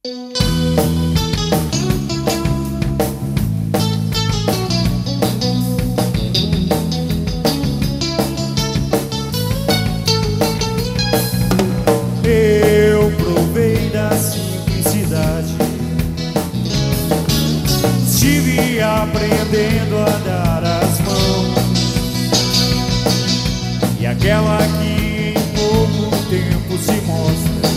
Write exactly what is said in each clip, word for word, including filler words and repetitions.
Eu provei da simplicidade, estive aprendendo a dar as mãos, e aquela que em pouco tempo se mostra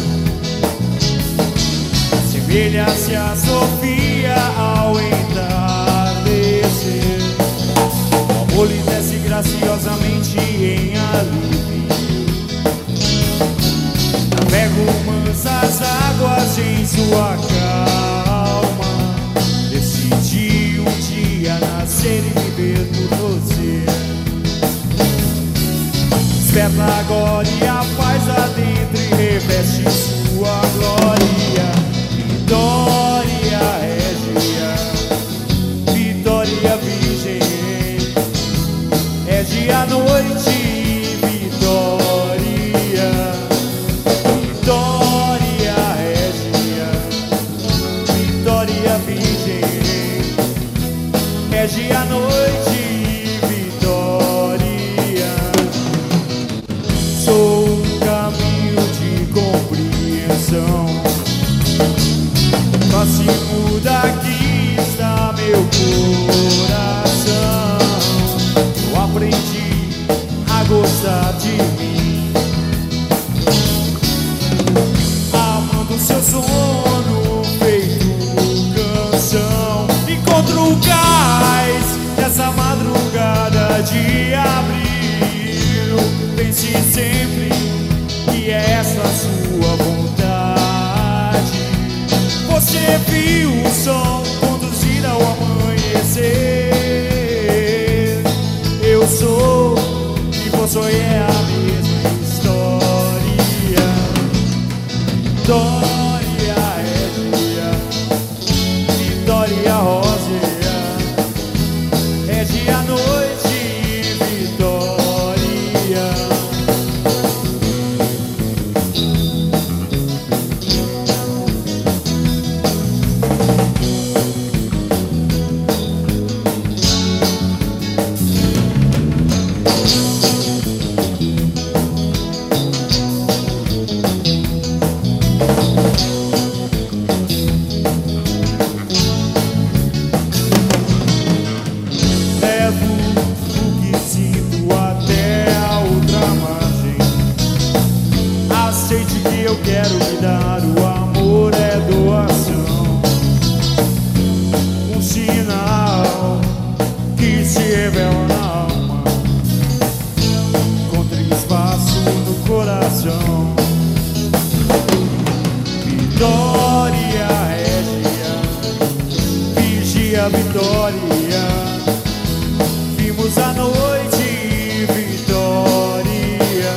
assemelha-se a Sofia ao entardecer. O amor lhe desce graciosamente em alívio, navego mansas águas em sua calma. Decidi um dia nascer e viver por você. Desperta agora e a paz adentra e reveste sua glória. Vitória Régia, Vitória Virgem, é dia noite, Vitória. Vitória Régia, Vitória Virgem, é dia noite, Vitória. Sou um caminho de compreensão, próximo daqui está meu coração. Eu aprendi a gostar de mim, amando seu sono feito canção. Encontro o cais nessa madrugada de abril. Pense sempre que é essa a sua vontade. Você viu o sol conduzir ao amanhecer. Eu sou e você é a mesma história. Vitória Régia, Vitória Rósea, é dia noite, Vitória. Levo o que sinto até a outra margem. Aceite que eu quero lhe dar. O amor é doação, um sinal que se revela na alma, encontre espaço no coração. Vitória Régia, vigia Vitória, vimos a noite, Vitória.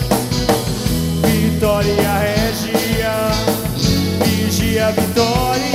Vitória Régia, vigia Vitória.